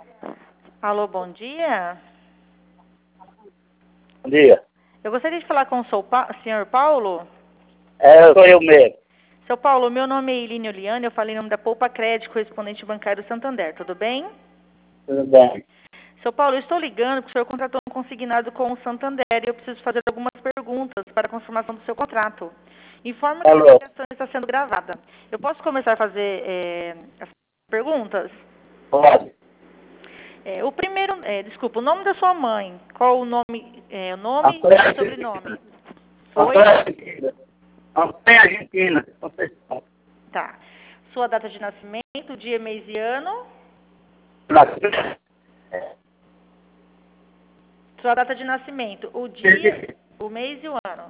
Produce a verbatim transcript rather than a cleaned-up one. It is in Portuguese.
Alô, bom dia. Bom dia. Eu gostaria de falar com o seu pa... senhor Paulo. É, sou eu mesmo. Seu Paulo, meu nome é Ilínio Liane, eu falei em nome da Poupa Crédito, correspondente bancário do Santander, tudo bem? Tudo bem. Seu Paulo, eu estou ligando porque o senhor contratou um consignado com o Santander e eu preciso fazer algumas perguntas para a confirmação do seu contrato. Informa que a Alô. ligação está sendo gravada. Eu posso começar a fazer é, as perguntas? Pode. É, o primeiro, é, desculpa, o nome da sua mãe. Qual o nome, é, o nome Antônio e o Argentina. sobrenome? Foi? Antônio Argentina. Antônio Argentina. Conceição. Tá. Sua data de nascimento, dia, mês e ano. Nasci- Sua data de nascimento, o dia, o mês e o ano.